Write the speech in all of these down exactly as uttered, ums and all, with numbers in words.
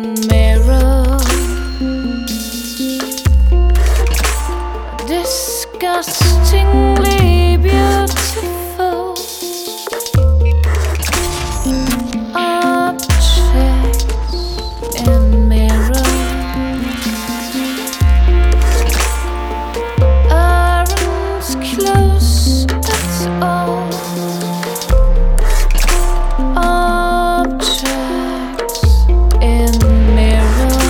mirror, disgustingly beautiful objects in mirror aren't close at all. Objects in mirror,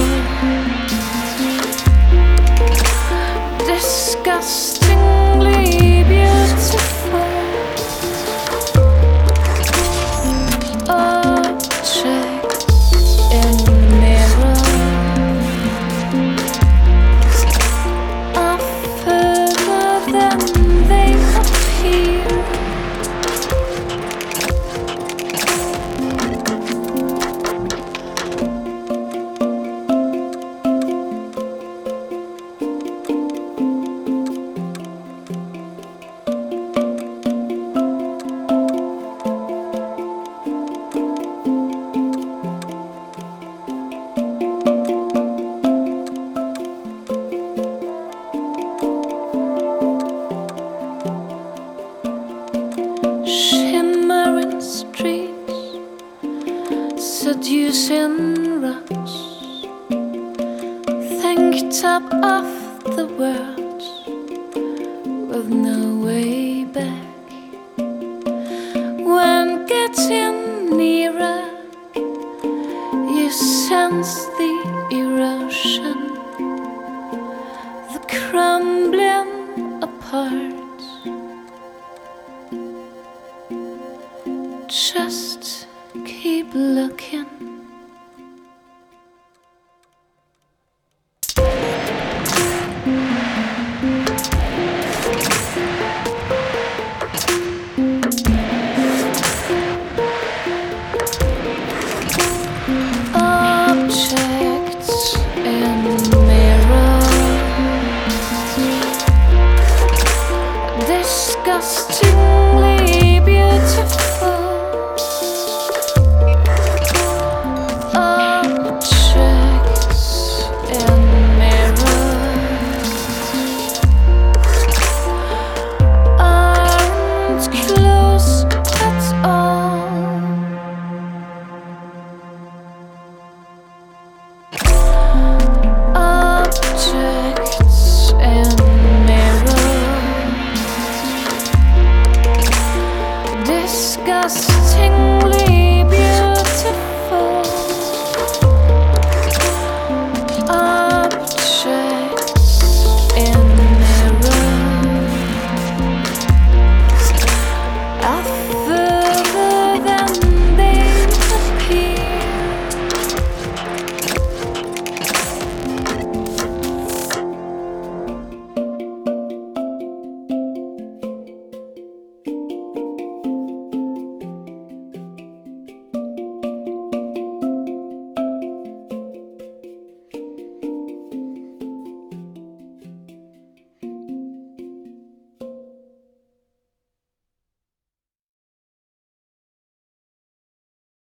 disgustingly beautiful objects in mirror are further than they appear. Shimmering streets, seducing rocks, think top of the world with no way back. When getting nearer, you sense the